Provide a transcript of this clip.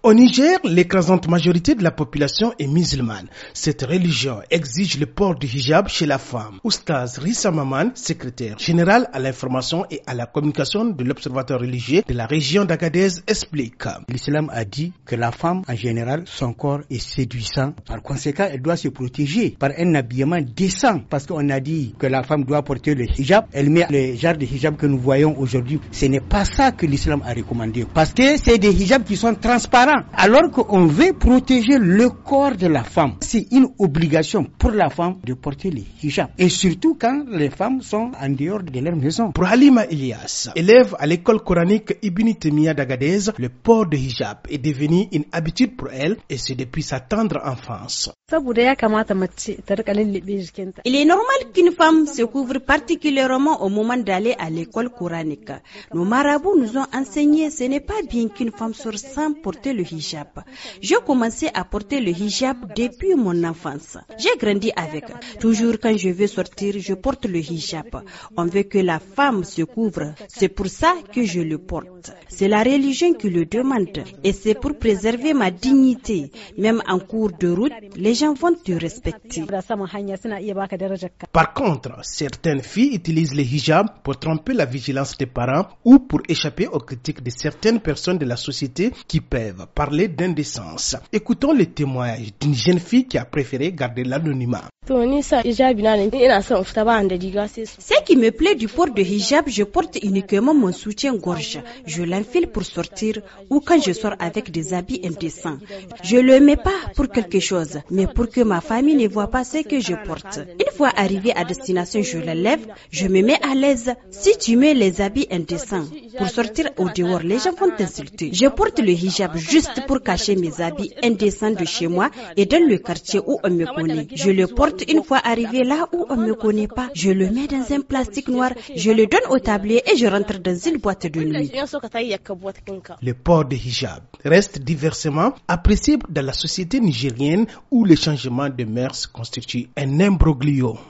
Au Niger, l'écrasante majorité de la population est musulmane. Cette religion exige le port du hijab chez la femme. Oustaz Rissa Maman, secrétaire général à l'information et à la communication de l'Observatoire religieux de la région d'Agadez, explique. L'islam a dit que la femme, en général, son corps est séduisant. Par conséquent, elle doit se protéger par un habillement décent. Parce qu'on a dit que la femme doit porter le hijab. Elle met le genre de hijab que nous voyons aujourd'hui. Ce n'est pas ça que l'islam a recommandé. Parce que c'est des hijabs qui sont transparents. Alors qu'on veut protéger le corps de la femme, c'est une obligation pour la femme de porter le hijab. Et surtout quand les femmes sont en dehors de leur maison. Pour Halima Elias, élève à l'école coranique Ibn Taymiyyah d'Agadez, le port de hijab est devenu une habitude pour elle et c'est depuis sa tendre enfance. Il est normal qu'une femme se couvre particulièrement au moment d'aller à l'école coranique. Nos marabouts nous ont enseigné ce n'est pas bien qu'une femme sorte sans porter le hijab. J'ai commencé à porter le hijab depuis mon enfance. J'ai grandi avec. Toujours quand je veux sortir, je porte le hijab. On veut que la femme se couvre. C'est pour ça que je le porte. C'est la religion qui le demande. Et c'est pour préserver ma dignité. Même en cours de route, les gens vont te respecter. Par contre, certaines filles utilisent le hijab pour tromper la vigilance des parents ou pour échapper aux critiques de certaines personnes de la société qui peuvent parler d'indécence. Écoutons le témoignage d'une jeune fille qui a préféré garder l'anonymat. Ce qui me plaît du port de hijab, je porte uniquement mon soutien-gorge. Je l'enfile pour sortir ou quand je sors avec des habits indécents. Je le mets pas pour quelque chose, mais pour que ma famille ne voit pas ce que je porte. Une fois arrivé à destination, je le lève, je me mets à l'aise. Si tu mets les habits indécents pour sortir au dehors, les gens vont t'insulter. Je porte le hijab juste pour cacher mes habits indécents de chez moi et dans le quartier où on me connaît. Je le porte une fois arrivé là où on me connaît pas. Je le mets dans un plastique noir, je le donne au tablier et je rentre dans une boîte de nuit. Le port de hijab reste diversement apprécié dans la société nigérienne où le changement de mœurs constitue un imbroglio.